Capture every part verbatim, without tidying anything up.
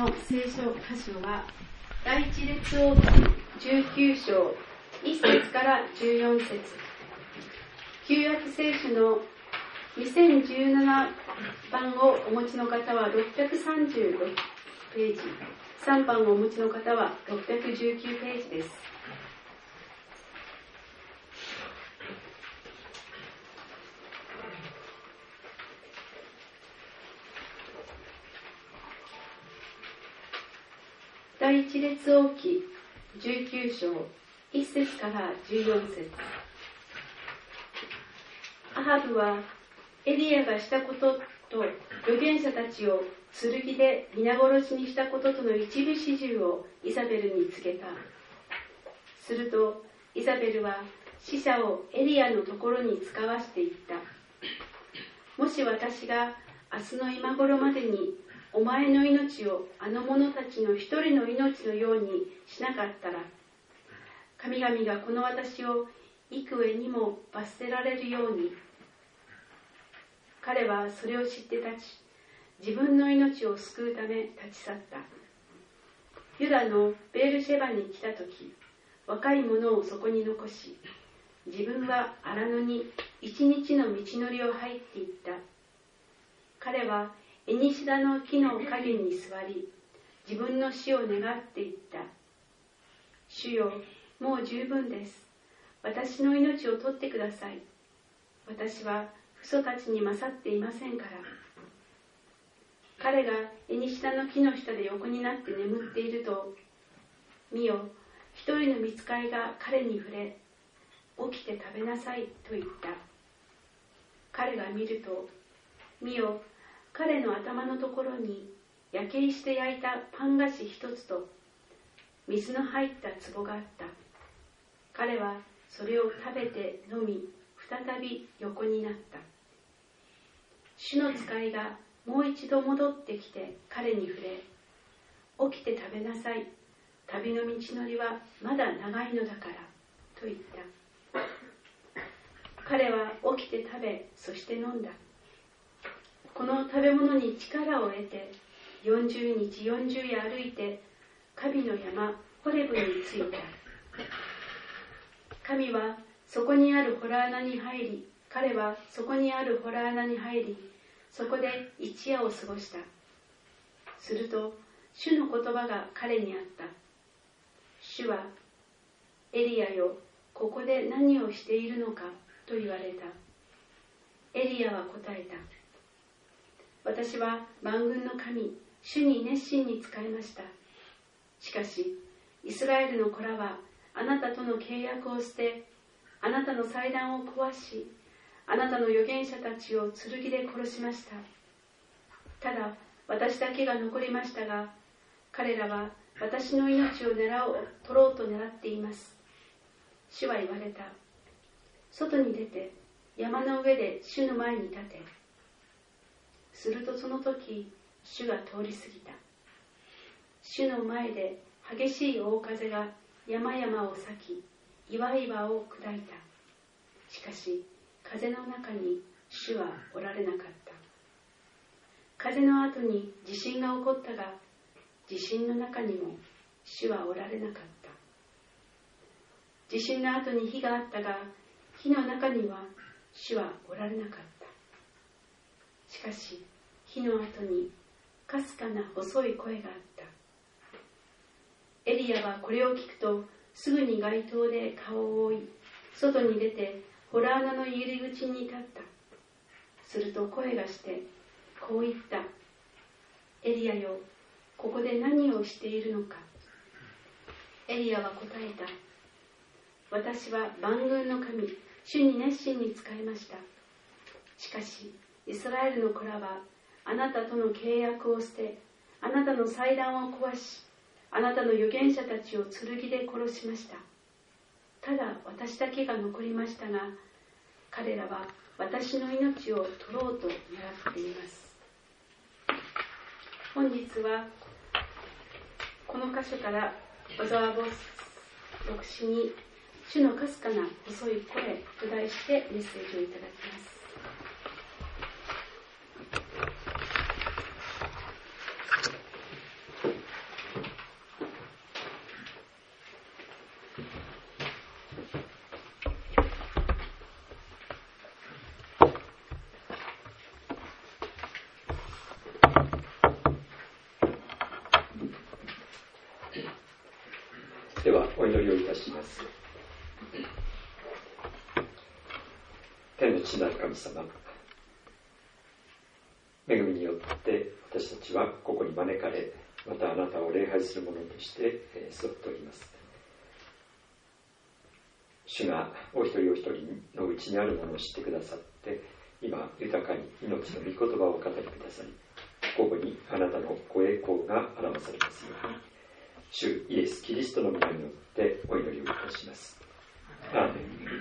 の聖書箇所は第一列王記じゅうきゅう章いっ節からじゅうよん節、旧約聖書のにせんじゅうななばんをお持ちの方はろっぴゃくさんじゅうろくページ、さんばんをお持ちの方はろっぴゃくじゅうきゅうページです。第一列王記じゅうきゅう章いっ節からじゅうよん節。アハブはエリアがしたことと預言者たちを剣で皆殺しにしたこととの一部始終をイザベルに告げた。するとイザベルは使者をエリアのところに使わしていった。もし私が明日の今頃までにお前の命をあの者たちの一人の命のようにしなかったら、神々がこの私を幾重にも罰せられるように。彼はそれを知って立ち、自分の命を救うため立ち去った。ユダのベールシェバに来たとき、若い者をそこに残し、自分は荒野に一日の道のりを入っていった。彼はエニシダの木の陰に座り、自分の死を願っていった。主よ、もう十分です。私の命を取ってください。私は父祖たちに勝っていませんから。彼がエニシダの木の下で横になって眠っていると、見よ、一人の御使いが彼に触れ、起きて食べなさいと言った。彼が見ると、見よ、彼の頭のところに焼け石で焼いたパン菓子一つと水の入った壺があった。彼はそれを食べて飲み、再び横になった。主の使いがもう一度戻ってきて彼に触れ、起きて食べなさい。旅の道のりはまだ長いのだからと言った。彼は起きて食べ、そして飲んだ。この食べ物に力を得て、よんじゅうにちよんじゅう夜歩いて、神の山ホレブに着いた。神はそこにある洞穴に入り、彼はそこにある洞穴に入り、そこで一夜を過ごした。すると、主の言葉が彼にあった。主は、エリアよ、ここで何をしているのかと言われた。エリアは答えた。私は万軍の神、主に熱心に仕えました。しかし、イスラエルの子らはあなたとの契約を捨て、あなたの祭壇を壊し、あなたの預言者たちを剣で殺しました。ただ、私だけが残りましたが、彼らは私の命を狙おう、取ろうと狙っています。主は言われた。外に出て、山の上で主の前に立て。するとその時、主が通り過ぎた。主の前で激しい大風が山々を裂き、岩々を砕いた。しかし、風の中に主はおられなかった。風の後に地震が起こったが、地震の中にも主はおられなかった。地震の後に火があったが、火の中には主はおられなかった。しかし、火の後にかすかな細い声があった。エリアはこれを聞くと、すぐに街灯で顔を覆い、外に出て洞穴の入り口に立った。すると声がして、こう言った。エリアよ、ここで何をしているのか。エリアは答えた。私は万軍の神、主に熱心に仕えました。しかし、イスラエルの子らは、あなたとの契約を捨て、あなたの祭壇を壊し、あなたの預言者たちを剣で殺しました。ただ私だけが残りましたが、彼らは私の命を取ろうと狙っています。本日はこの箇所から小沢牧師に主のかすかな細い声と題してメッセージをいただきます。 いたします。天の父なる神様、恵みによって私たちはここに招かれ、またあなたを礼拝する者として座っております。主がお一人お一人のうちにあるものを知ってくださって、今豊かに命の御言葉を語りくださり、ここにあなたのご栄光が表されますように、主イエス・キリストの皆によってお祈りをいたします。アーメン。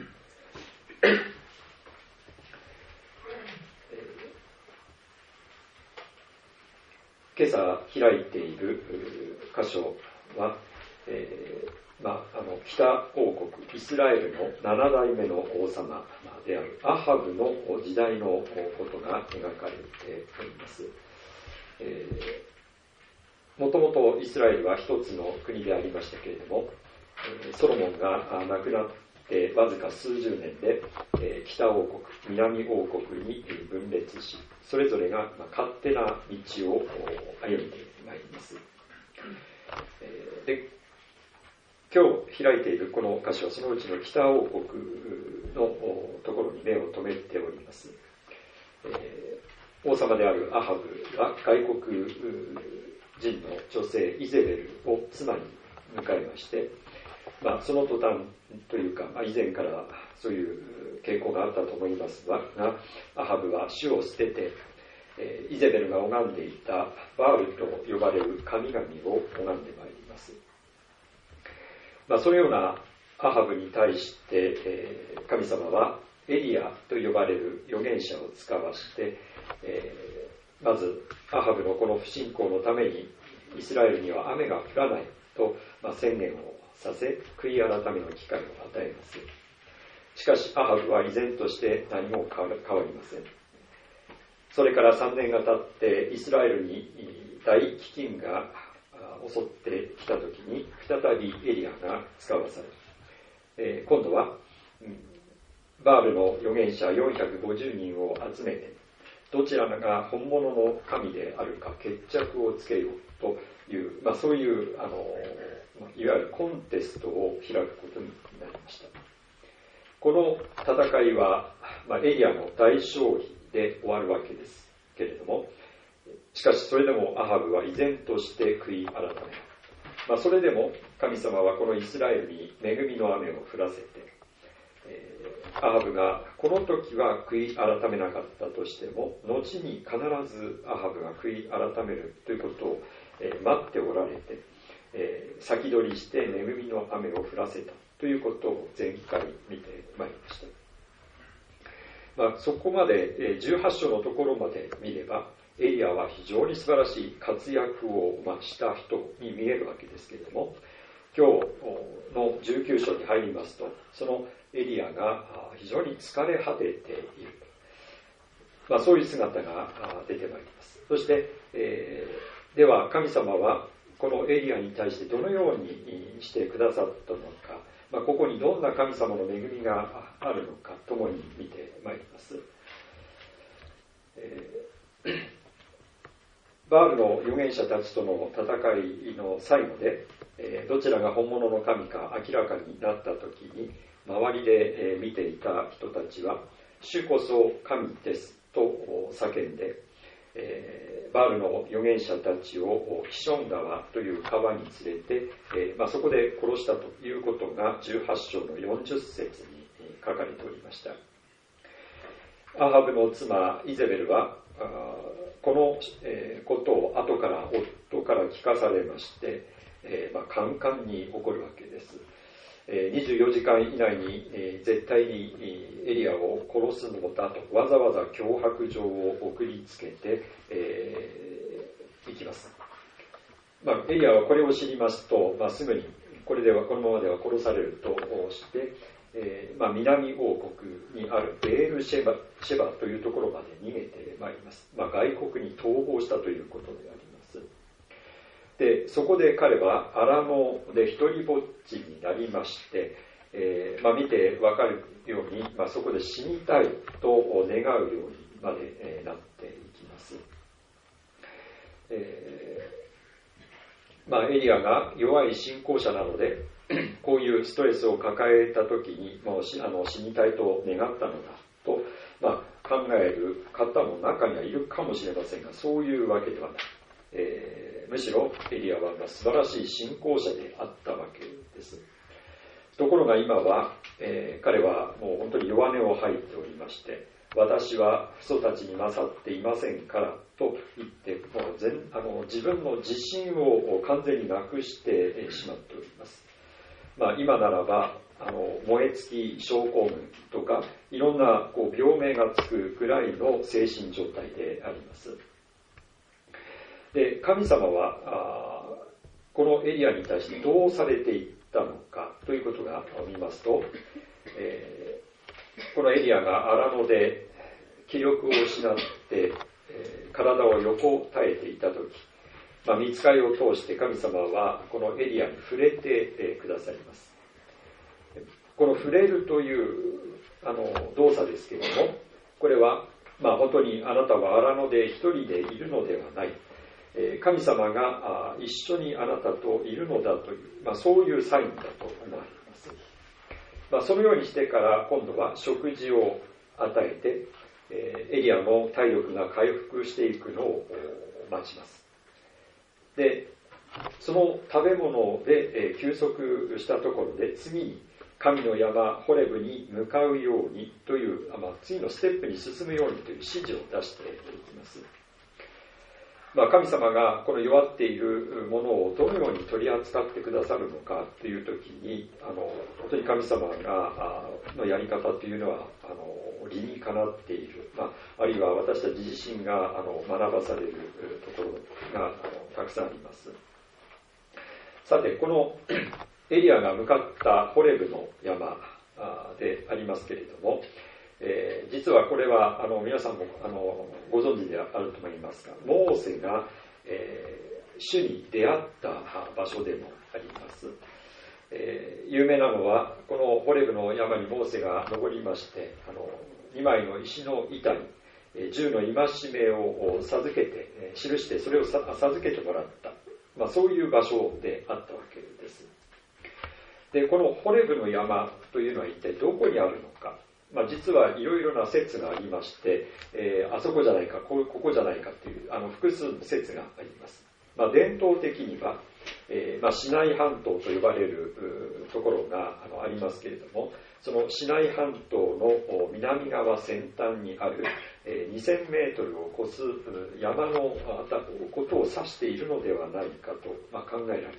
今朝開いている箇所は、えーまあ、あの北王国イスラエルのななだいめの王様であるアハブの時代のことが描かれております。えー、もともとイスラエルは一つの国でありましたけれども、ソロモンが亡くなってわずか数十年で北王国、南王国に分裂し、それぞれが勝手な道を歩んでまいります。で、今日開いているこの箇所はそのうちの北王国のところに目を留めております。えー、王様であるアハブは外国人の女性イゼベルを妻に迎えまして、まあ、その途端というか、まあ、以前からそういう傾向があったと思いますが、アハブは主を捨てて、えー、イゼベルが拝んでいたバールと呼ばれる神々を拝んでまいります。まあ、そのようなアハブに対して、えー、神様はエリアと呼ばれる預言者を使わして、えー、まずアハブのこの不信仰のためにイスラエルには雨が降らないと、まあ、宣言をさせ、悔い改めの機会を与えます。しかしアハブは依然として何も変わりません。それからさんねんが経ってイスラエルに大飢饉が襲ってきたときに再びエリアが使わされ、えー、今度は、うん、バールの預言者よんひゃくごじゅうにんを集めて、どちらが本物の神であるか決着をつけようという、まあ、そういうあのいわゆるコンテストを開くことになりました。この戦いは、まあ、エリアの大勝利で終わるわけですけれども、しかしそれでもアハブは依然として悔い改め、まあ、それでも神様はこのイスラエルに恵みの雨を降らせて、えー、アハブがこの時は悔い改めなかったとしても、後に必ずアハブが悔い改めるということを、えー、待っておられて、えー、先取りして恵みの雨を降らせたということを前回見てまいりました。まあ、そこまでじゅうはち章のところまで見れば、エリアは非常に素晴らしい活躍を、まあ、した人に見えるわけですけれども、今日のじゅうきゅう章に入りますと、そのエリアが非常に疲れ果てている、まあ、そういう姿が出てまいります。そして、えー、では神様はこのエリアに対してどのようにしてくださったのか、まあ、ここにどんな神様の恵みがあるのかともに見てまいります。えー、バールの預言者たちとの戦いの最後で、えー、どちらが本物の神か明らかになった時に、周りで、えー、見ていた人たちは、主こそ神ですと叫んで、えー、バールの預言者たちをキション川という川に連れて、えーまあ、そこで殺したということがじゅうはち章のよんじゅっ節に書かれておりました。アハブの妻イゼベルはこのことを後から夫から聞かされまして、えーまあ、カンカンに怒るわけです。にじゅうよじかん以内に絶対にエリアを殺すのだとわざわざ脅迫状を送りつけて、えー、いきます。まあ、エリアはこれを知りますと、まあ、すぐにこれではこのままでは殺されるとして、えーまあ、南王国にあるベールシェバ、シェバというところまで逃げてまいります。まあ、外国に逃亡したということであります。で、そこで彼はアラノで一人ぼっちになりまして、えーまあ、見てわかるように、まあ、そこで死にたいと願うようにまで、えー、なっていきます。えーまあ、エリアが弱い信仰者なので、 こういうストレスを抱えた時にもうあの死にたいと願ったのだと、まあ、考える方も中にはいるかもしれませんが、そういうわけではない。えー、むしろエリアは素晴らしい信仰者であったわけです。ところが今は、えー、彼はもう本当に弱音を吐いておりまして、私は父祖たちに勝っていませんからと言って、もう全あの自分の自信を完全になくしてしまっております。まあ、今ならばあの燃え尽き症候群とかいろんなこう病名がつくくらいの精神状態であります。で、神様はあこのエリアに対してどうされていったのかということが見ますと、えー、このエリアが荒野で気力を失って、えー、体を横たえていたとき、まあ、御使いを通して神様はこのエリアに触れてくださいます。この触れるというあの動作ですけれども、これは、まあ、本当にあなたは荒野で一人でいるのではない、神様が一緒にあなたといるのだという、まあ、そういうサインだと思われます。まあ、そのようにしてから今度は食事を与えて、エリアの体力が回復していくのを待ちます。で、その食べ物で休息したところで次に神の山ホレブに向かうようにという、まあ、次のステップに進むようにという指示を出していきます。まあ、神様がこの弱っているものをどのように取り扱ってくださるのかという時に、あの本当に神様がのやり方というのはあの理にかなっている、まあ、あるいは私たち自身があの学ばされるところがあのたくさんあります。さて、このエリアが向かったホレブの山でありますけれども、えー、実はこれはあの皆さんもあのご存知であると思いますが、モーセが、えー、主に出会った場所でもあります。えー、有名なのはこのホレブの山にモーセが登りまして、あのにまいの石の板にじゅうの戒めを授けて記してそれを授けてもらった、まあ、そういう場所であったわけです。で、このホレブの山というのは一体どこにあるのか、まあ、実はいろいろな説がありまして、えー、あそこじゃないか こ, ここじゃないかというあの複数の説があります。まあ、伝統的には、えーまあ、シナイ半島と呼ばれるところが あ, のありますけれども、そのシナイ半島の南側先端にある、えー、にせんメートルを超す山のことを指しているのではないかと、まあ、考えられています。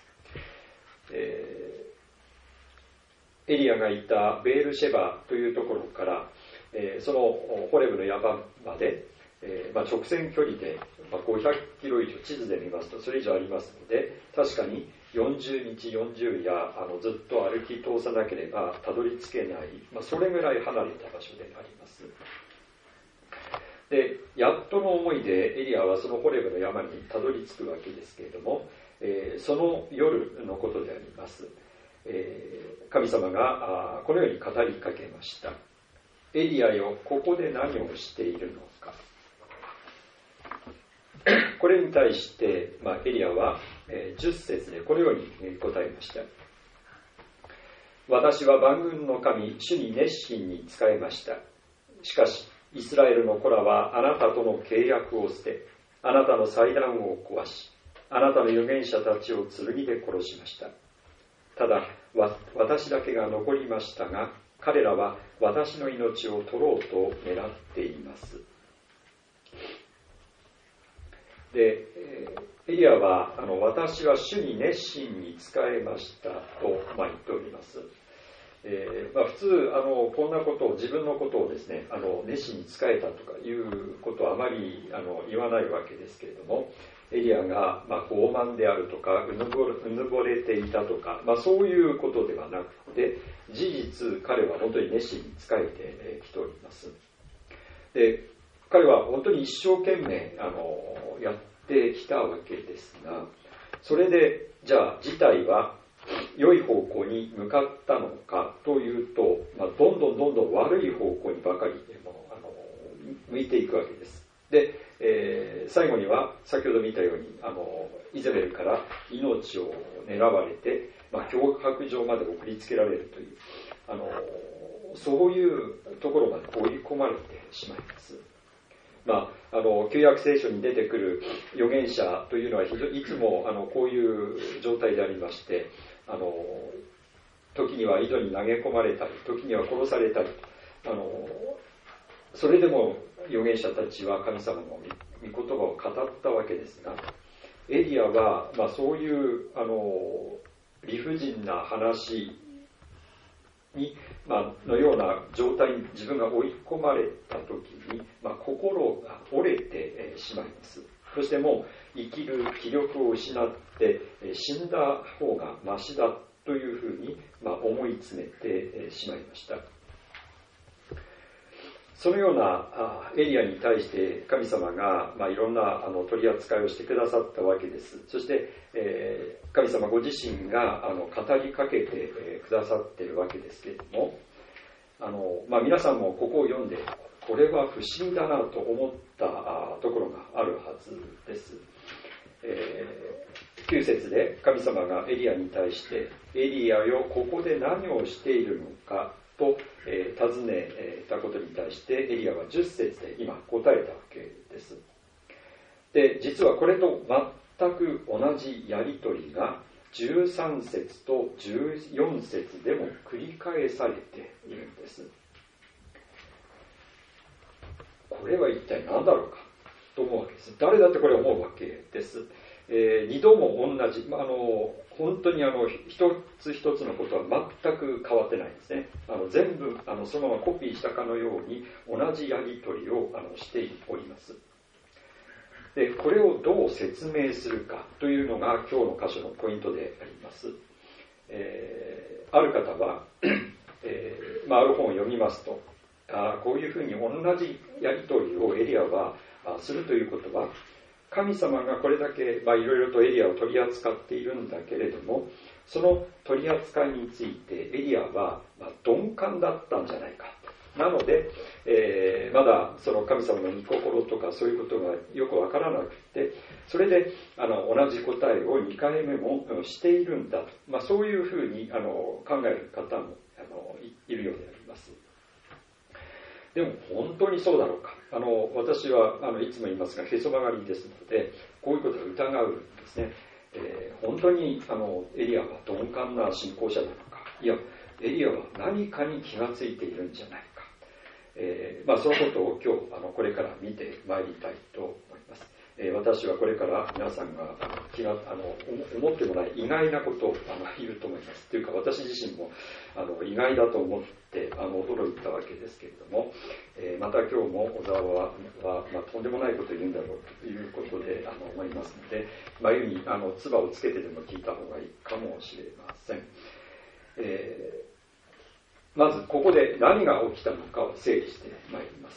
えーエリアがいたベールシェバというところから、えー、そのホレブの山まで、えーまあ、直線距離で、まあ、ごひゃくキロ以上、地図で見ますとそれ以上ありますので、確かによんじゅうにちよんじゅう夜あのずっと歩き通さなければたどり着けない、まあ、それぐらい離れた場所であります。で、やっとの思いでエリアはそのホレブの山にたどり着くわけですけれども、えー、その夜のことであります。えー、神様がこのように語りかけました。エリアよ、ここで何をしているのか。これに対して、まあ、エリアは、えー、じゅっ節でこのように答えました。私は万軍の神、主に熱心に仕えました。しかし、イスラエルの子らはあなたとの契約を捨て、あなたの祭壇を壊し、あなたの預言者たちを剣で殺しました。ただ私だけが残りましたが、彼らは私の命を取ろうと狙っています。で、エリアはあの私は主に熱心に仕えましたと、まあ、言っております。えーまあ、普通あのこんなことを自分のことをですね、あの熱心に仕えたとかいうことはあまりあの言わないわけですけれども、エリアが、まあ、傲慢であるとかうぬぼれ、うぬぼれていたとか、まあ、そういうことではなくて、事実彼は本当に熱心に仕えてきております。で、彼は本当に一生懸命あのやってきたわけですが、それでじゃあ事態は良い方向に向かったのかというと、まあ、どんどんどんどん悪い方向にばかりでもあの向いていくわけです。で、えー、最後には先ほど見たようにあのイゼベルから命を狙われて、 まあ、脅迫状まで送りつけられるという、あのそういうところまで追い込まれてしまいます。まあ、あの旧約聖書に出てくる預言者というのは非常いつもあのこういう状態でありまして、あの時には井戸に投げ込まれたり、時には殺されたり、あのそれでも預言者たちは神様の御言葉を語ったわけですが、エリアは、まあ、そういうあの理不尽な話に、まあのような状態に自分が追い込まれた時に、まあ、心が折れてしまいます。そしてもう生きる気力を失って死んだ方がマシだというふうに、まあ、思い詰めてしまいました。そのようなエリアに対して神様が、まあ、いろんなあの取り扱いをしてくださったわけです。そして、えー、神様ご自身があの語りかけて、えー、くださっているわけですけれども、あの、まあ、皆さんもここを読んでこれは不思議だなと思ったところがあるはずです。えー、きゅう節で神様がエリアに対してエリアよここで何をしているのかと、えー、尋ねたことに対してエリアはじゅっ節で今答えたわけです。で、実はこれと全く同じやり取りがじゅうさん節とじゅうよん節でも繰り返されているんです。これは一体何だろうかと思うわけです。誰だってこれ思うわけです。えー、二度も同じ、まあ、あの本当にあの一つ一つのことは全く変わってないんですね。あの全部あのそのままコピーしたかのように同じやり取りをあのしております。で、これをどう説明するかというのが今日の箇所のポイントであります。えー、ある方は、えーまあ、ある本を読みますと、あこういうふうに同じやり取りをエリアはするということは、神様がこれだけ、まあ、いろいろとエリアを取り扱っているんだけれども、その取り扱いについてエリアは、まあ、鈍感だったんじゃないか。なので、えー、まだその神様の御心とかそういうことがよくわからなくて、それであの同じ答えをにかいめもしているんだと、まあ、そういうふうにあの考える方もあの い, いるようであります。でも本当にそうだろうか。あの私はあのいつも言いますがへそ曲がりですので、こういうことを疑うんですね。えー、本当にあのエリアは鈍感な信仰者なのか、いやエリアは何かに気がついているんじゃないか、えーまあ、そのことを今日あのこれから見てまいりたいと思います。えー、私はこれから皆さんがあの気があの思ってもない意外なことをあの言うと思います。というか私自身もあの意外だと思ってあの驚いたわけですけれども、えー、また今日も小沢は、はまあ、とんでもないことを言うんだろうということであの思いますので、眉にあの唾をつけてでも聞いた方がいいかもしれません。えー、まずここで何が起きたのかを整理してまいります。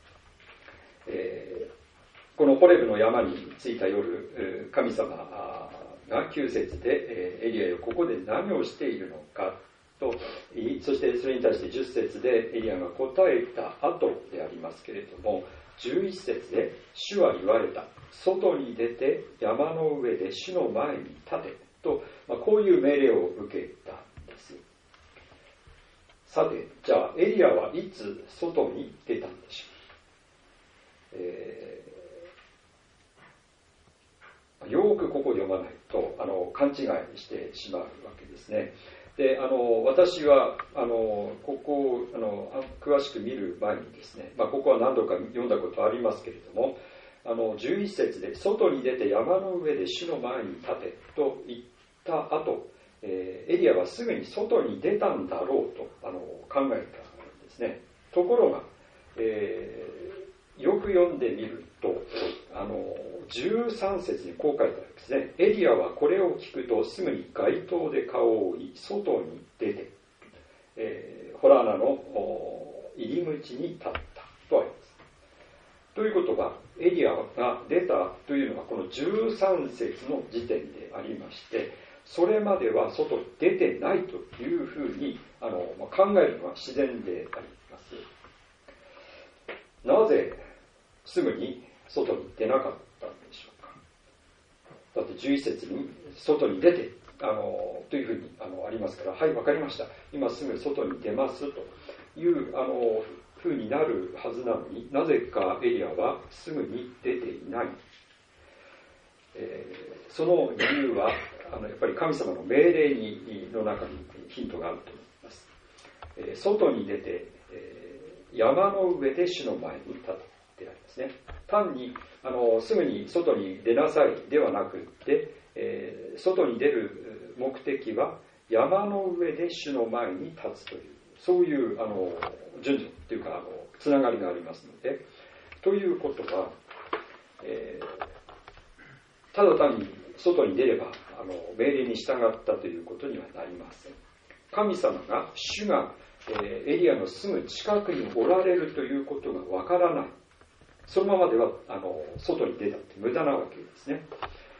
えーこのホレブの山に着いた夜、神様がきゅう節でエリアよここで何をしているのかと言い、そしてそれに対してじゅっ節でエリアが答えた後でありますけれども、じゅういち節で主は言われた、外に出て山の上で主の前に立てと、まあ、こういう命令を受けたんです。さて、じゃあエリアはいつ外に出たんでしょう。えーよくここを読まないとあの勘違いしてしまうわけですね。で、あの私はあのここをあの詳しく見る前にですね、まあ、ここは何度か読んだことありますけれども、あのじゅういち節で外に出て山の上で主の前に立てと言った後、えー、エリアはすぐに外に出たんだろうとあの考えたんですね。ところが、えー、よく読んでみるとあのじゅうさん節にこう書いてあるんですね。エリアはこれを聞くとすぐに街灯で顔を覆い外に出て、えー、ホラー穴の入り口に立ったとあります。ということはエリアが出たというのはこのじゅうさん節の時点でありまして、それまでは外に出てないというふうにあの考えるのは自然であります。なぜすぐに外に出なかったんでしょうか。だってじゅういち節に外に出てあのというふうにあのありますから、はい、わかりました、今すぐ外に出ますというあのふうになるはずなのに、なぜかエリアはすぐに出ていない。えー、その理由はあのやっぱり神様の命令にの中にヒントがあると思います。えー、外に出て、えー、山の上で主の前に立ってありますね。単にあのすぐに外に出なさいではなくって、えー、外に出る目的は山の上で主の前に立つという、そういうあの順序というかあのつながりがありますので、ということは、えー、ただ単に外に出ればあの命令に従ったということにはなりません。神様が主が、えー、エリアのすぐ近くにおられるということがわからない、そのままではあの外に出たって無駄なわけですね。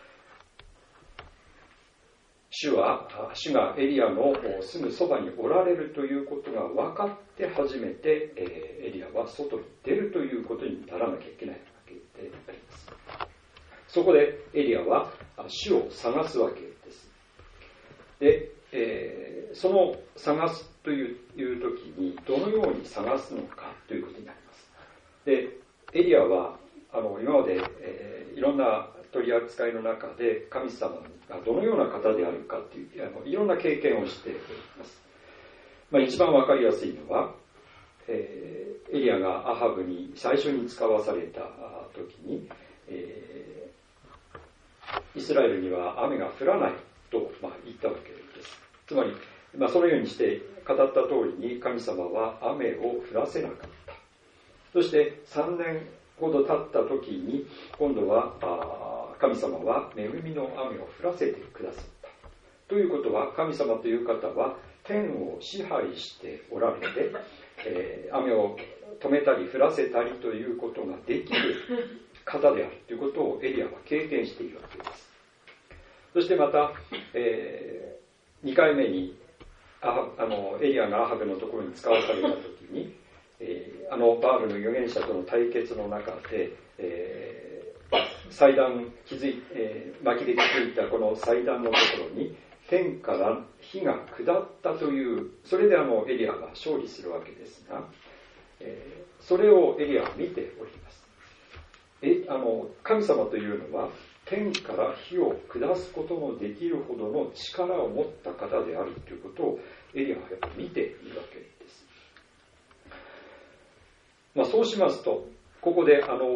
主は主がエリアのすぐそばにおられるということが分かって初めて、えー、エリアは外に出るということにならなきゃいけないわけであります。そこでエリアは主を探すわけです。で、えー、その探すという時にどのように探すのかということになります。で、エリアはあの今まで、えー、いろんな取り扱いの中で神様がどのような方であるかというあのいろんな経験をしています。まあ、一番わかりやすいのは、えー、エリアがアハブに最初に使わされた時に、えー、イスラエルには雨が降らないと、まあ、言ったわけです。つまり、まあ、そのようにして語った通りに神様は雨を降らせなかった。そしてさんねんほど経った時に今度は神様は恵みの雨を降らせてくださった。ということは神様という方は天を支配しておられて、えー、雨を止めたり降らせたりということができる方であるということをエリアは経験しているわけです。そしてまた、えー、にかいめにああのエリアがアハブのところに使わされた時に、えー、あのバールの預言者との対決の中で、えー、祭壇築い、えー、薪で築いたこの祭壇のところに天から火が下ったという、それであのエリアが勝利するわけですが、えー、それをエリアは見ております。えあの神様というのは天から火を下すことのできるほどの力を持った方であるということをエリアはやっぱり見ているわけです。まあ、そうしますと、ここであの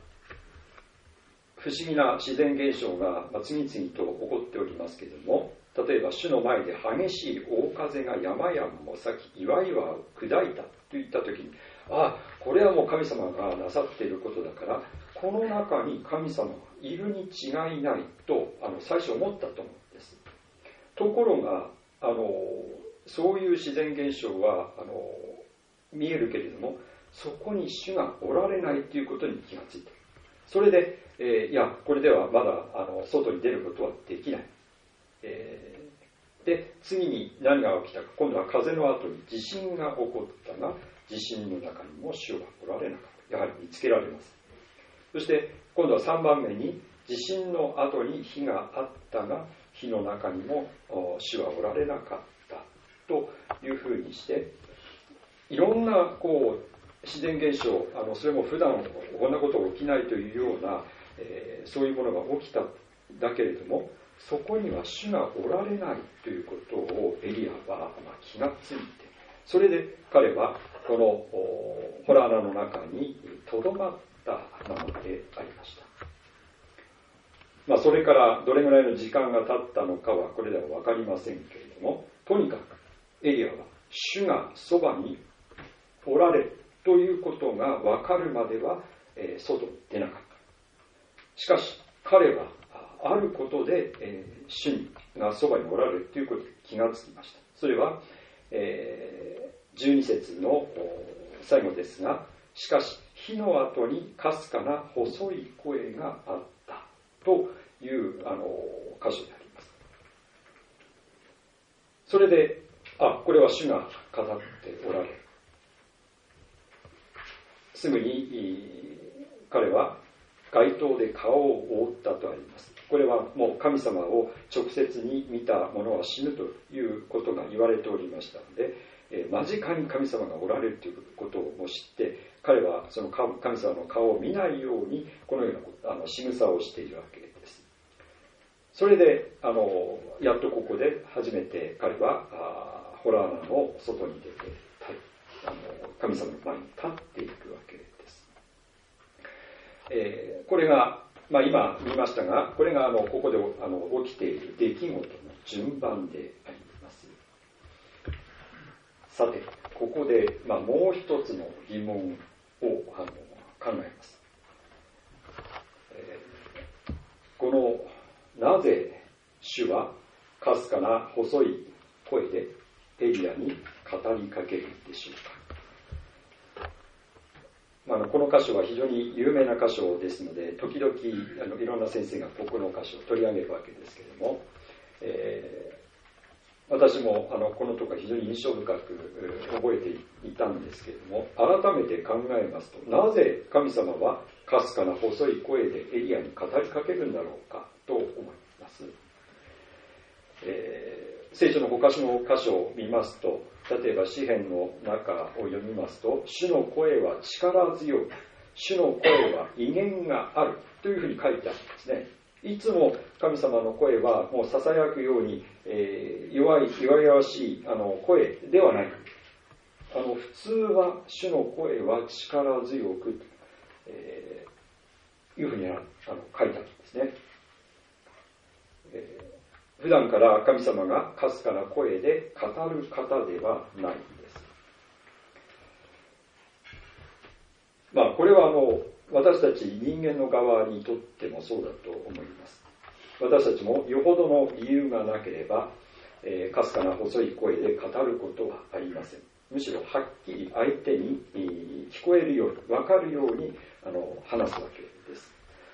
不思議な自然現象が次々と起こっておりますけれども、例えば主の前で激しい大風が山々を裂き岩々を砕いたといったときに、ああ、これはもう神様がなさっていることだから、この中に神様がいるに違いないとあの最初思ったと思うんです。ところがあのそういう自然現象はあの見えるけれども、そこに主がおられないということに気がついている。それで、えー、いやこれではまだあの外に出ることはできない、えー、で次に何が起きたか、今度は風の後に地震が起こったが、地震の中にも主がおられなかった。やはり見つけられます。そして今度はさんばんめに、地震の後に火があったが火の中にも主はおられなかったというふうにして、いろんなこう自然現象、あのそれも普段こんなことが起きないというような、えー、そういうものが起きただけれども、そこには主がおられないということをエリアは、まあ、気がついて、それで彼はこのホラー穴の中にとどまったままでありました。まあ、それからどれぐらいの時間が経ったのかはこれでは分かりませんけれども、とにかくエリアは主がそばにおられるということが分かるまでは、えー、外に出なかった。しかし彼はあることで、えー、主がそばにおられるということに気がつきました。それは、えー、じゅうに節の最後ですが、しかし火の後にかすかな細い声があったというあの箇所であります。それで、あ、これは主が語っておられる。すぐに彼は街灯で顔を覆ったとあります。 これはもう神様を直接に見た者は死ぬということが言われておりましたので、えー、間近に神様がおられるということをも知って、彼はその神様の顔を見ないようにこのようなことあの仕草をしているわけです。それであのやっとここで初めて彼はあホラー穴の外に出てあの神様の前に立っていくわけです。えー、これが、まあ、今見ましたが、これがあのここであの起きている出来事の順番であります。さて、ここで、まあ、もう一つの疑問をあの考えます。えー、このなぜ主はかすかな細い声でエリアに語りかけるでしょうか。まあ、この箇所は非常に有名な箇所ですので、時々あのいろんな先生がここの箇所を取り上げるわけですけれども、えー、私もあのこのところ非常に印象深く覚えていたんですけれども、改めて考えますと、なぜ神様はかすかな細い声でエリアに語りかけるんだろうかと思います。えー聖書のご箇所の箇所を見ますと、例えば詩篇の中を読みますと、主の声は力強く、主の声は威厳があるというふうに書いてあるんですね。いつも神様の声はもう囁くように、えー、弱い弱々しいあの声ではない。あの普通は主の声は力強く、えー、いうふうにあの書いてあるんですね。えー普段から神様がかすかな声で語る方ではないんです。まあこれはもう私たち人間の側にとってもそうだと思います。私たちもよほどの理由がなければ、えー、かすかな細い声で語ることはありません。むしろはっきり相手に聞こえるように分かるようにあの話すわけです。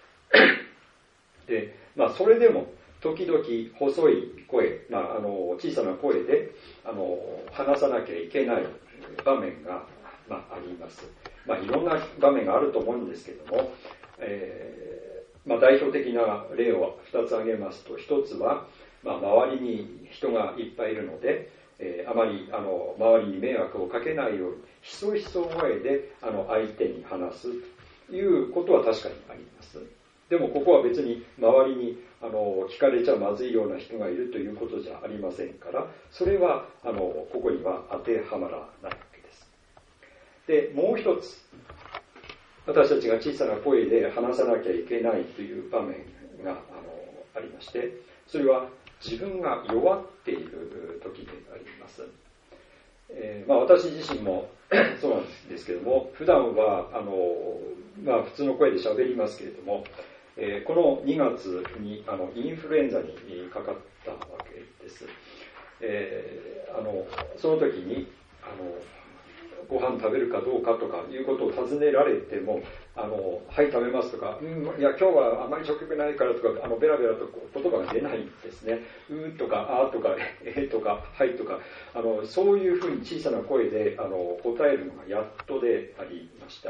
で、まあそれでも時々細い声、まあ、あの小さな声であの話さなきゃいけない場面が、まあ、あります。まあ、いろんな場面があると思うんですけれども、えーまあ、代表的な例をふたつ挙げますと、ひとつは、まあ、周りに人がいっぱいいるので、えー、あまりあの周りに迷惑をかけないようにひそひそ声であの相手に話すということは確かにあります。でもここは別に周りにあの聞かれちゃまずいような人がいるということじゃありませんから、それはあのここには当てはまらないわけです。で、もう一つ、私たちが小さな声で話さなきゃいけないという場面があのありまして、それは自分が弱っている時であります。えーまあ、私自身もそうなんですけども、普段はあの、まあ、普通の声で喋りますけれども、えー、このにがつにあのインフルエンザにかかったわけです。えー、あのその時にあのご飯食べるかどうかとかいうことを尋ねられても、あのはい食べますとか、うん、いや今日はあまり食欲ないからとか、あのベラベラと言葉が出ないんですね。うんとかあとかえとかはいとか、あのそういうふうに小さな声であの答えるのがやっとでありました。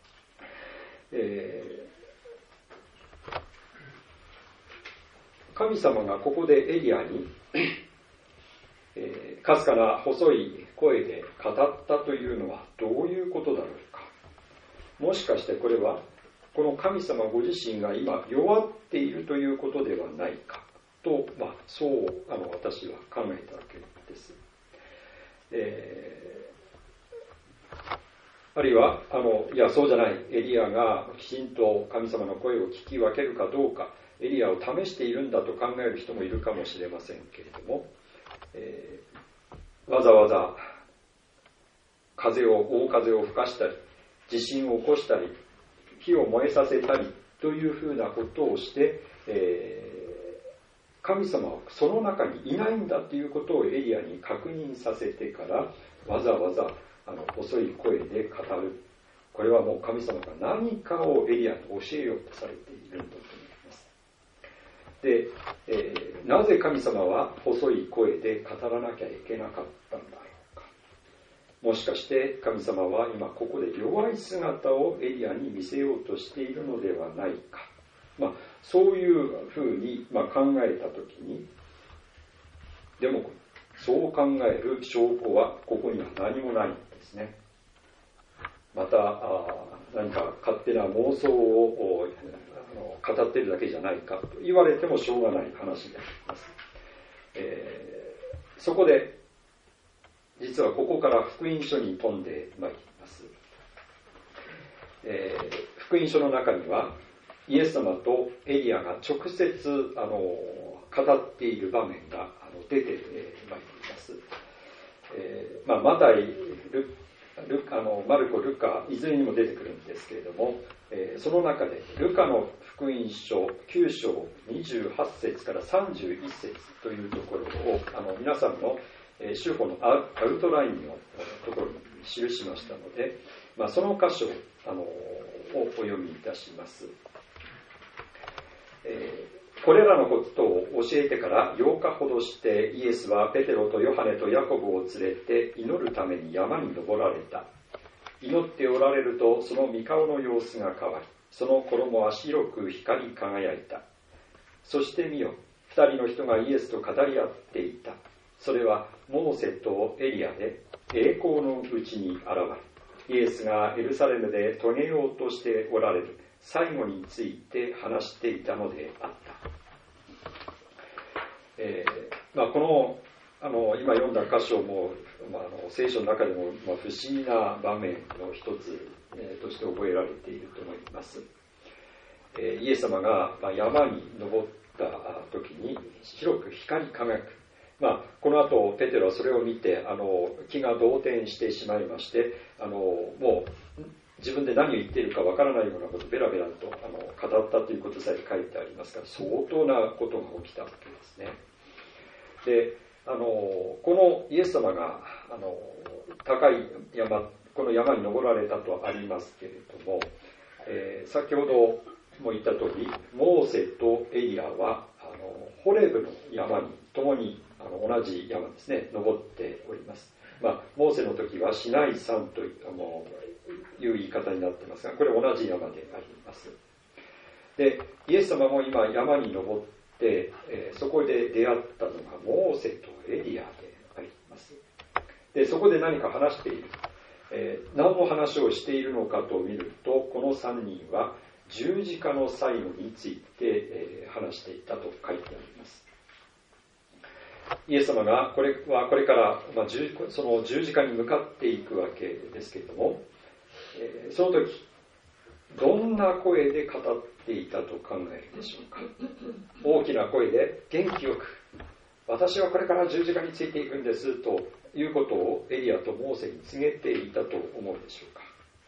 えー神様がここでエリアに、えー、かすかな細い声で語ったというのはどういうことだろうか。もしかしてこれはこの神様ご自身が今弱っているということではないかと、まあ、そうあの私は考えたわけです。えー、あるいはあのいやそうじゃない、エリアがきちんと神様の声を聞き分けるかどうか、エリアを試しているんだと考える人もいるかもしれませんけれども、えー、わざわざ風を大風を吹かしたり地震を起こしたり火を燃えさせたりというふうなことをして、えー、神様はその中にいないんだということをエリアに確認させてからわざわざあの細い声で語る。これはもう神様が何かをエリアに教えようとされているんだと思います。で、えー、なぜ神様は細い声で語らなきゃいけなかったんだろうか。もしかして神様は今ここで弱い姿をエリアに見せようとしているのではないかまあ、そういうふうに、まあ、考えたときに、でもそう考える証拠はここには何もないんですね。またあ何か勝手な妄想をあの語っているだけじゃないかと言われてもしょうがない話であります。えー、そこで実はここから福音書に飛んでまいります。えー、福音書の中にはイエス様とエリアが直接あの語っている場面があの出てまいります。えーまあ、マタイ、ルルあのマルコ、ルカいずれにも出てくるんですけれども、えー、その中でルカの福音書きゅう章にじゅうはち節からさんじゅういち節というところをあの皆さんの主法のアウトラインのところに記しましたので、まあ、その箇所あのをお読みいたします。えーこれらのことを教えてからようかほどしてイエスはペテロとヨハネとヤコブを連れて祈るために山に登られた。祈っておられるとその御顔の様子が変わり、その衣は白く光り輝いた。そして見よ、二人の人がイエスと語り合っていた。それはモーセとエリアで栄光のうちに現れ、イエスがエルサレムで遂げようとしておられる最後について話していたのであった。えーまあ、この、あの今読んだ箇所も、まあ、あの聖書の中でも、まあ、不思議な場面の一つ、えー、として覚えられていると思います。えー、イエス様が、まあ、山に登った時に白く光り輝く。まあ、この後ペテロはそれを見てあの気が動転してしまいまして、あのもう自分で何を言っているかわからないようなことをベラベラとあの語ったということさえ書いてありますから、相当なことが起きたわけですね。で、あのこのイエス様があの高い山、この山に登られたとありますけれども、えー、先ほども言った通り、モーセとエリアはあのホレブの山に共にあの同じ山ですね、登っております。まあ、モーセの時はシナイ山というあのいう言い方になっていますが、これ同じ山であります。で、イエス様も今山に登って、えー、そこで出会ったのがモーセとエリアであります。で、そこで何か話している、えー、何の話をしているのかと見ると、このさんにんは十字架の最後について、えー、話していたと書いてあります。イエス様がこれはこれから、まあ、その十字架に向かっていくわけですけれども、えー、その時どんな声で語っていたと考えるでしょうか。大きな声で元気よく、私はこれから十字架についていくんですということをエリアとモーセに告げていたと思うでしょうか。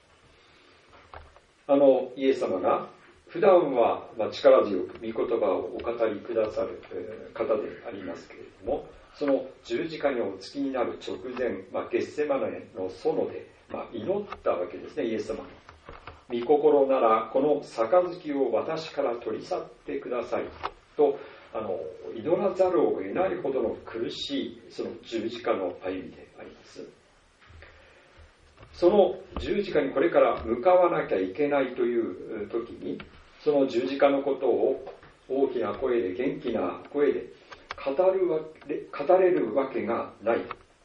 あのイエス様が普段はまあ力強く御言葉をお語りくださる方でありますけれども、その十字架におつきになる直前、まあ、ゲッセマネの園で、まあ、祈ったわけですね。イエス様に、御心ならこの杯を私から取り去ってくださいとあの祈らざるを得ないほどの苦しいその十字架の歩みであります。その十字架にこれから向かわなきゃいけないという時に、その十字架のことを大きな声で元気な声で語るわけ、語れるわけがない。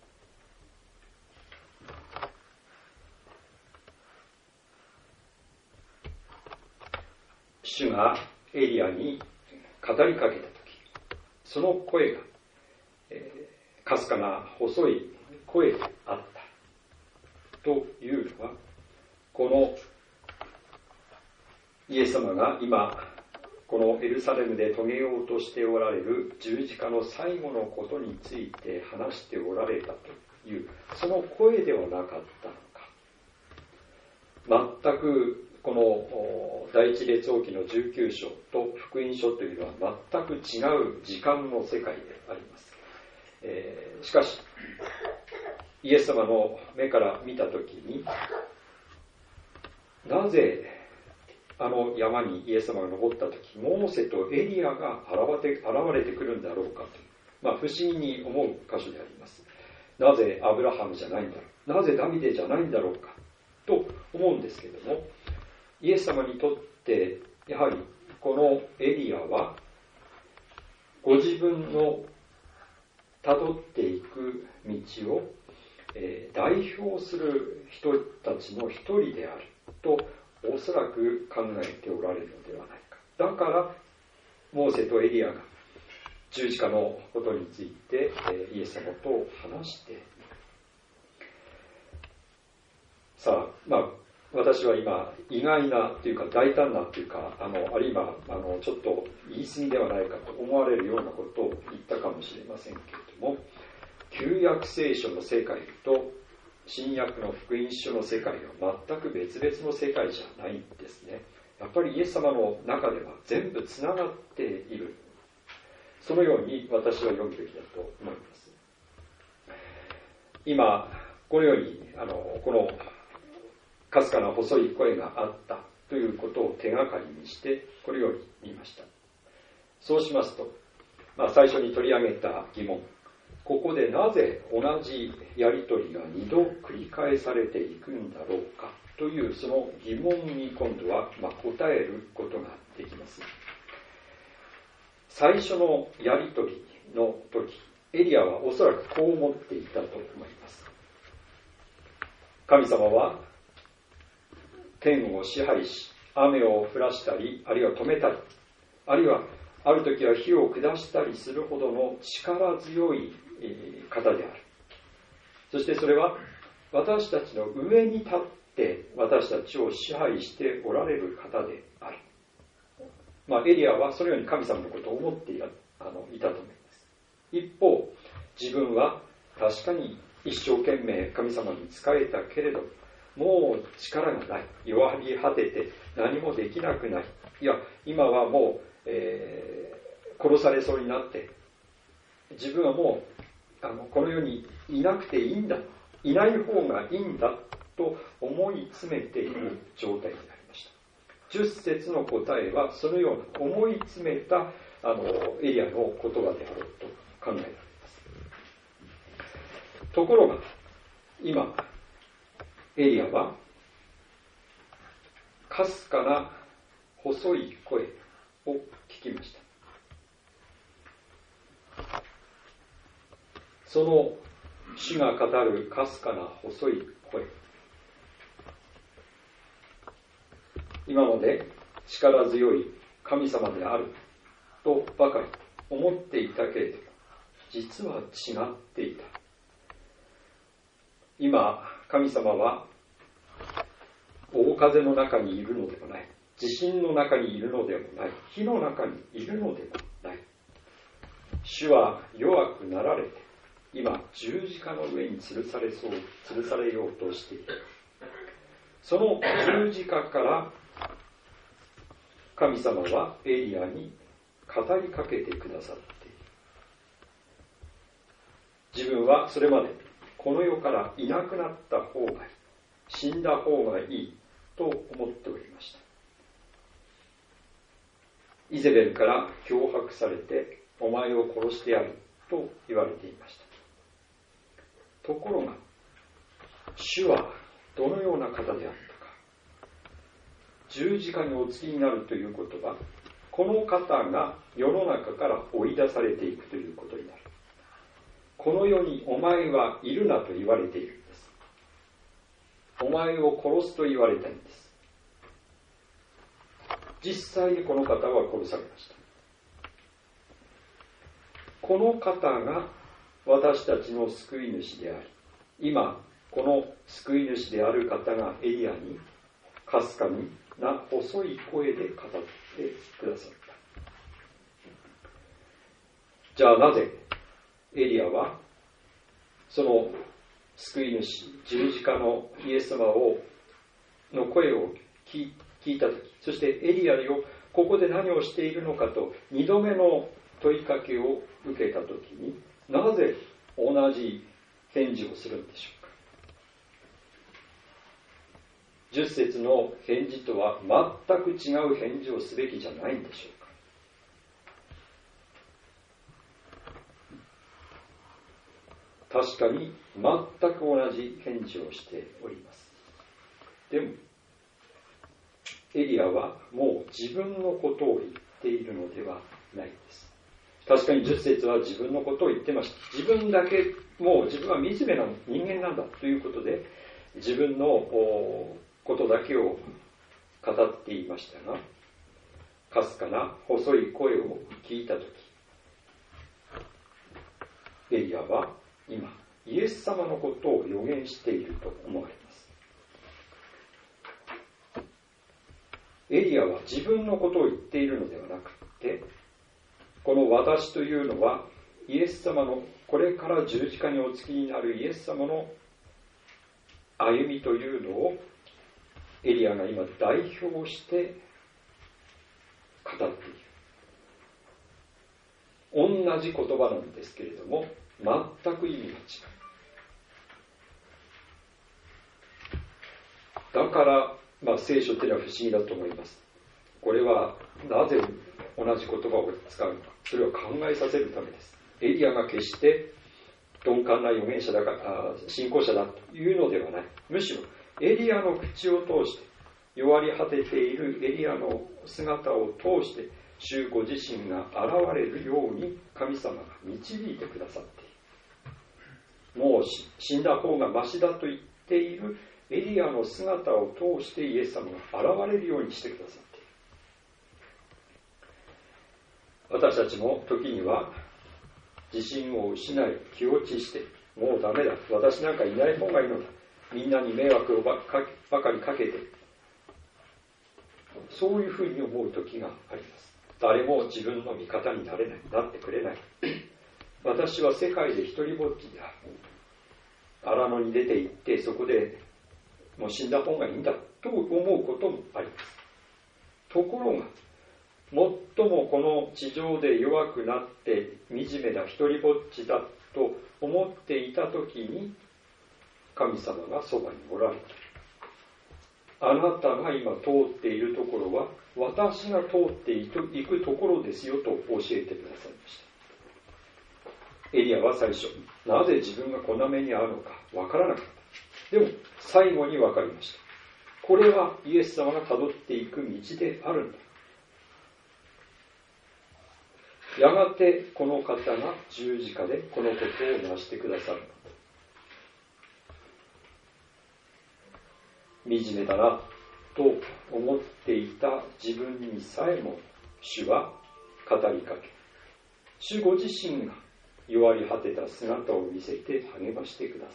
主がエリアに語りかけたとき、その声が、えー、かすかな細い声であったというのは、このイエス様が今このエルサレムで遂げようとしておられる十字架の最後のことについて話しておられたというその声ではなかったのか。全くこの第一列王記のじゅうきゅう章と福音書というのは全く違う時間の世界であります。えー、しかしイエス様の目から見たときに、なぜあの山にイエス様が登ったとき、モーセとエリアが現れて、現れてくるんだろうかという、まあ、不思議に思う箇所であります。なぜアブラハムじゃないんだろう、なぜダビデじゃないんだろうかと思うんですけれども、イエス様にとってやはりこのエリアはご自分のたどっていく道を、えー、代表する人たちの一人であるとおそらく考えておられるのではないか。だからモーセとエリアが十字架のことについて、えー、イエス様と話している。さあ、まあ私は今意外なというか大胆なというかあのあるいはあのちょっと言い過ぎではないかと思われるようなことを言ったかもしれませんけれども、旧約聖書の世界と新約の福音書の世界は全く別々の世界じゃないんですね。やっぱりイエス様の中では全部つながっている。そのように私は読むべきだと思います。今このようにあのこのかすかな細い声があったということを手がかりにしてこのように言いました。そうしますと、まあ、最初に取り上げた疑問、ここでなぜ同じやり取りが二度繰り返されていくんだろうかというその疑問に今度はまあ答えることができます。最初のやり取りの時、エリアはおそらくこう思っていたと思います。神様は天を支配し、雨を降らしたり、あるいは止めたり、あるいはある時は火を下したりするほどの力強い方である。そしてそれは私たちの上に立って私たちを支配しておられる方である。まあ、エリアはそのように神様のことを思っていた、あの、いたと思います。一方、自分は確かに一生懸命神様に仕えたけれど、もう力がない。弱り果てて何もできなくなり。いや、今はもう、えー、殺されそうになって、自分はもうあのこの世にいなくていいんだ。いない方がいいんだと思い詰めている状態になりました。じゅっ節の答えはそのような思い詰めたあのエリアの言葉であろうと考えられます。ところが、今、エリアはかすかな細い声を聞きました。その主が語るかすかな細い声、今まで力強い神様であるとばかり思っていたけれども、実は違っていた。今神様は大風の中にいるのでもない、地震の中にいるのでもない、火の中にいるのでもない。主は弱くなられて今十字架の上に吊るされそう吊るされようとしている。その十字架から神様はエリアに語りかけてくださっている。自分はそれまでこの世からいなくなった方がいい、死んだ方がいいと思っておりました。イゼベルから脅迫されてお前を殺してやると言われていました。ところが主はどのような方であったか。十字架におつきになるということは、この方が世の中から追い出されていくということになる。この世にお前はいるなと言われているんです。お前を殺すと言われたんです。実際にこの方は殺されました。この方が私たちの救い主であり、今この救い主である方がエリアにかすかな細い声で語ってくださった。じゃあなぜエリアはその救い主、十字架のイエス様をの声を聞いたとき、そしてエリアよここで何をしているのかと二度目の問いかけを受けたときに、なぜ同じ返事をするんでしょうか。十節の返事とは全く違う返事をすべきじゃないんでしょうか。確かに全く同じ返事をしております。でもエリアはもう自分のことを言っているのではないです。確かにじゅっ節は自分のことを言ってました。自分だけ、もう自分は惨めな人間なんだということで、自分のことだけを語っていましたが、かすかな細い声を聞いたとき、エリアは今、イエス様のことを予言していると思われます。エリアは自分のことを言っているのではなくて、この私というのはイエス様のこれから十字架にお付きになるイエス様の歩みというのをエリアが今代表して語っている。同じ言葉なんですけれども全く意味が違う。だから、まあ、聖書というのは不思議だと思います。これはなぜ同じ言葉を使うのか、それを考えさせるためです。エリアが決して鈍感な預言者だか、あ信仰者だというのではない。むしろエリアの口を通して弱り果てているエリアの姿を通して主ご自身が現れるように神様が導いてくださっている。もう死んだ方がましだと言っているエリアの姿を通してイエス様が現れるようにしてくださっている。私たちも時には自信を失い気落ちして、もうダメだ、私なんかいない方がいいのだ、みんなに迷惑を ば, かばかりかけて、そういうふうに思う時があります。誰も自分の味方になれない、なってくれない。私は世界で一人ぼっちだ。荒野に出て行ってそこでもう死んだ方がいいんだと思うこともあります。ところが最もこの地上で弱くなって惨めだ、一人ぼっちだと思っていたときに神様がそばにおられた。あなたが今通っているところは私が通っていくところですよと教えてくださいました。エリアは最初なぜ自分がこんな目に遭うのかわからなかった。でも最後にわかりました。これはイエス様がたどっていく道であるんだ。やがてこの方が十字架でこのことを成してくださる。惨めだなと思っていた自分にさえも主は語りかけ、主ご自身が弱り果てた姿を見せて励ましてくださ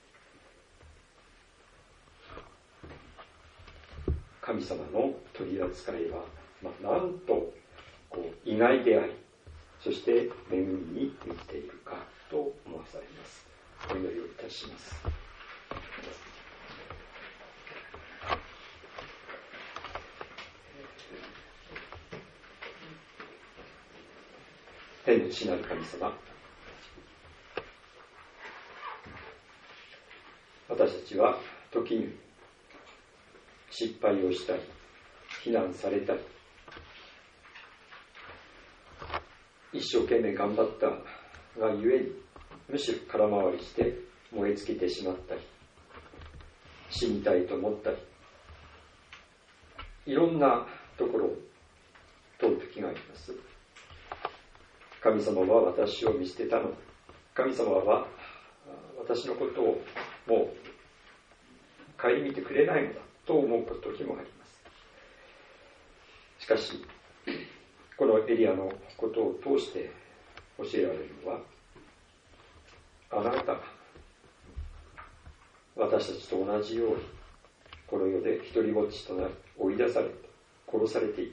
る。神様の取り扱いは、まあ、なんとこう意外であり、そして恵みに満ちているかと思わされます。お祈りをいたします。天の父なる神様、私たちは時に失敗をしたり非難されたり、一生懸命頑張ったがゆえにむしろ空回りして燃え尽きてしまったり、死にたいと思ったり、いろんなところを通る時があります。神様は私を見捨てたのだ、神様は私のことをもう顧みてくれないのだと思う時もあります。しかしこのエリアのことを通して教えられるのは、あなたが私たちと同じようにこの世で一人ぼっちとなり追い出されて殺されていった。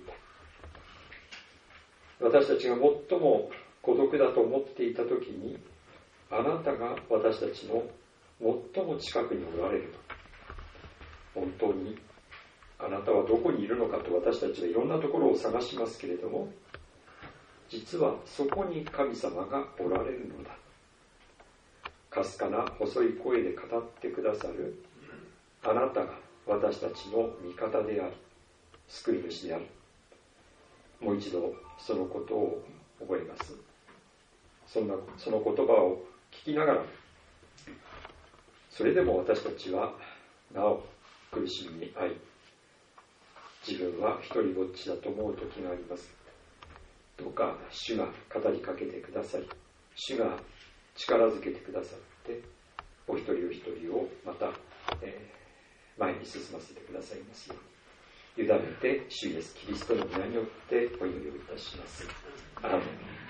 私たちが最も孤独だと思っていたときに、あなたが私たちの最も近くにおられる。本当にあなたはどこにいるのかと私たちはいろんなところを探しますけれども、実はそこに神様がおられるのだ。かすかな細い声で語ってくださるあなたが私たちの味方であり救い主である。もう一度そのことを覚えます。そんなその言葉を聞きながら、それでも私たちはなお苦しみに遭い、自分は一人ぼっちだと思う時があります。どうか主が語りかけてください、主が力づけてくださって、お一人お一人をまた、えー、前に進ませてくださいますように委ねて、主イエスキリストの皆によってお祈りをいたします。アーメン。